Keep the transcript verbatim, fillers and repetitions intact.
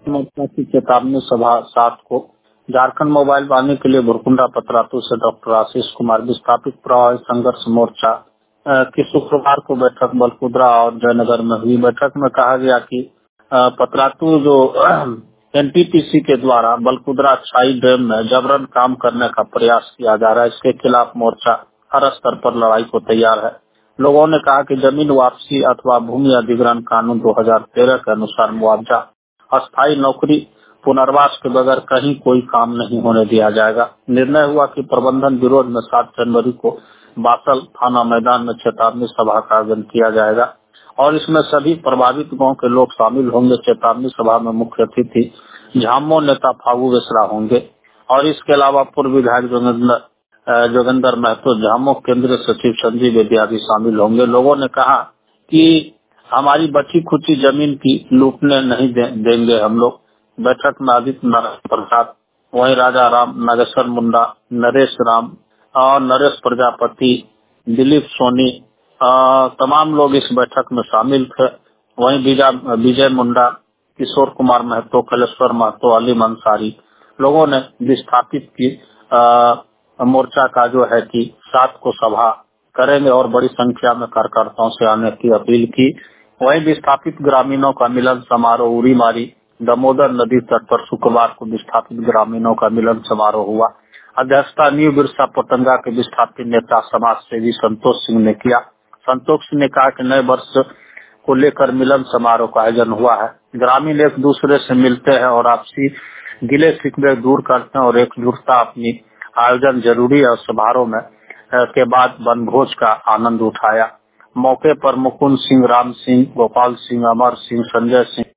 मोर्चा की चेतावनी सभा सात को झारखंड मोबाइल वाहिनी के लिए भुरकुंडा पतरातू से डॉक्टर आशीष कुमार विस्थापित प्रवाही संघर्ष मोर्चा अ, की शुक्रवार को बैठक बलकुदरा और जयनगर में हुई। बैठक में कहा गया कि अ, पतरातू जो एनटीपीसी के द्वारा बलकुदरा छाई डैम में जबरन काम करने का प्रयास किया जा रहा है, इसके खिलाफ मोर्चा हर स्तर पर लड़ाई को तैयार है। लोगों ने कहा कि जमीन वापसी अथवा भूमि अधिग्रहण कानून दो हज़ार तेरह के अनुसार मुआवजा, अस्थायी नौकरी, पुनर्वास के बगैर कहीं कोई काम नहीं होने दिया जाएगा। निर्णय हुआ कि प्रबंधन विरोध में सात जनवरी को बासल थाना मैदान में चेतावनी सभा का आयोजन किया जाएगा और इसमें सभी प्रभावित गांव के लोग शामिल होंगे। चेतावनी सभा में मुख्य अतिथि झामो नेता फागू बेसरा होंगे और इसके अलावा पूर्व विधायक जोगेंद्र अ, जोगेंद्र महतो, झामो केंद्रीय सचिव संजीव बेदी आदि शामिल होंगे। लोगों ने कहा कि हमारी बची खुची जमीन की लूटने नहीं दे, देंगे हम लोग। बैठक में आदित्य नारायण प्रसाद, वहीं राजा राम, नागेश्वर मुंडा, नरेश राम और नरेश प्रजापति, दिलीप सोनी, अ, तमाम लोग इस बैठक में शामिल थे। वहीं विजय विजय मुंडा, किशोर कुमार महतो, कलेश्वर महतो, अलीम अंसारी लोगों ने विस्थापित की अ, मोर्चा का जो है कि सात को सभा करेंगे और बड़ी संख्या में कार्यकर्ताओं से आने की अपील की। वहीं विस्थापित ग्रामीणों का मिलन समारोह उरी मारी दामोदर नदी तट पर शुक्रवार को विस्थापित ग्रामीणों का मिलन समारोह हुआ। अध्यक्षता न्यू बिरसा पतंगा के विस्थापित नेता समाज सेवी संतोष सिंह ने किया। संतोष सिंह ने कहा कि नए वर्ष को लेकर मिलन समारोह का आयोजन हुआ है। ग्रामीण एक दूसरे से मिलते हैं और आपसी गिले शिकवे दूर करते हैं और एकजुटता अपनी आयोजन जरूरी है। समारोह में अ, के बाद वनभोज का आनंद उठाया। मौके पर मुकुंद सिंह, राम सिंह, गोपाल सिंह, अमर सिंह, संजय सिंह